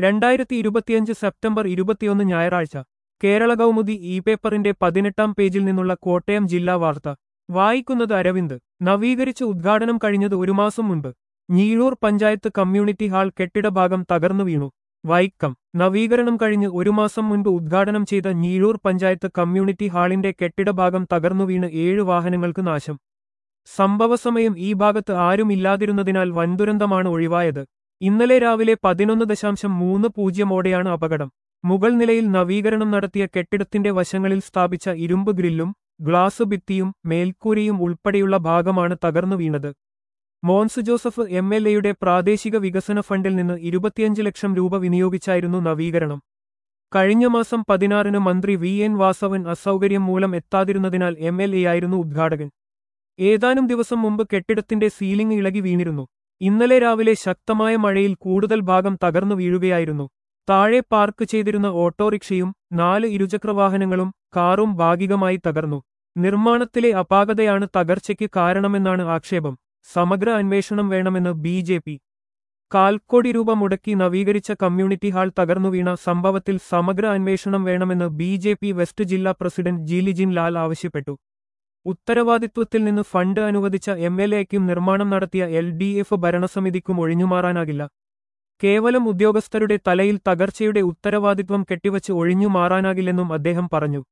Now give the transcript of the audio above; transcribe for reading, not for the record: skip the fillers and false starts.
2025 September 21 ഞായറാഴ്ച Kerala Kaumudi E പേപ്പറിന്റെ 18-ാം പേജിൽ നിന്നുള്ള കോട്ടയം ജില്ലാ വാർത്ത വായിക്കുന്നത് അരവിന്ദ്. നവീകരിച്ച് ഉദ്ഘാടനം കഴിഞ്ഞത് ഒരു മാസം മുൻപ്. ഞീഴൂർ പഞ്ചായത്ത് കമ്മ്യൂണിറ്റി ഹാൾ കെട്ടിട ഭാഗം തകർന്നു വീണു. വൈക്കം. നവീകരണം കഴിഞ്ഞ് ഒരു മാസം മുൻപ് ഉദ്ഘാടനം ചെയ്ത ഞീഴൂർ പഞ്ചായത്ത് കമ്മ്യൂണിറ്റി ഹാളിന്റെ കെട്ടിട ഭാഗം തകർന്നു വീണ് 7 വാഹനങ്ങൾക്ക് നാശം. സംഭവസമയം ഈ ഭാഗത്ത് ആരും ഇല്ലാതിരുന്നതിനാൽ വൻദുരന്തമാണ് ഒഴിവായത്. ഇന്നലെ രാവിലെ 11:30 അപകടം. മുകൾ നിലയിൽ നവീകരണം നടത്തിയ കെട്ടിടത്തിന്റെ വശങ്ങളിൽ സ്ഥാപിച്ച ഇരുമ്പ് ഗ്രില്ലും ഗ്ലാസ് ഭിത്തിയും മേൽക്കൂരയും ഉൾപ്പെടെയുള്ള ഭാഗമാണ് തകർന്നു വീണത്. മോൻസ് ജോസഫ് MLAയുടെ പ്രാദേശിക വികസന ഫണ്ടിൽ നിന്ന് 25 ലക്ഷം രൂപ വിനിയോഗിച്ചായിരുന്നു നവീകരണം. കഴിഞ്ഞ മാസം 16-ന് മന്ത്രി VN വാസവൻ അസൗകര്യം മൂലം എത്താതിരുന്നതിനാൽ MLAയായിരുന്നു ഉദ്ഘാടകൻ. ഏതാനും ദിവസം മുമ്പ് കെട്ടിടത്തിന്റെ സീലിംഗ് ഇളകി വീണിരുന്നു. ഇന്നലെ രാവിലെ ശക്തമായ മഴയിൽ കൂടുതൽ ഭാഗം തകർന്നു വീഴുകയായിരുന്നു. താഴെ പാർക്ക് ചെയ്തിരുന്ന ഓട്ടോറിക്ഷയും 4 ഇരുചക്രവാഹനങ്ങളും കാറും ഭാഗികമായി തകർന്നു. നിർമ്മാണത്തിലെ അപാകതയാണ് തകർച്ചയ്ക്ക് കാരണമെന്നാണ് ആക്ഷേപം. സമഗ്ര അന്വേഷണം വേണമെന്ന് BJP. 1/4 കോടി രൂപ മുടക്കി നവീകരിച്ച കമ്മ്യൂണിറ്റി ഹാൾ തകർന്നു വീണ സംഭവത്തിൽ സമഗ്ര അന്വേഷണം വേണമെന്ന് BJP വെസ്റ്റ് ജില്ലാ പ്രസിഡന്റ് ജിലിജിൻ ലാൽ ആവശ്യപ്പെട്ടു. ഉത്തരവാദിത്വത്തിൽ നിന്ന് ഫണ്ട് അനുവദിച്ച MLAയ്ക്കും നിർമ്മാണം നടത്തിയ LDF ഭരണസമിതിക്കും ഒഴിഞ്ഞുമാറാനാകില്ല. കേവലം ഉദ്യോഗസ്ഥരുടെ തലയിൽ തകർച്ചയുടെ ഉത്തരവാദിത്വം കെട്ടിവച്ച് ഒഴിഞ്ഞുമാറാനാകില്ലെന്നും അദ്ദേഹം പറഞ്ഞു.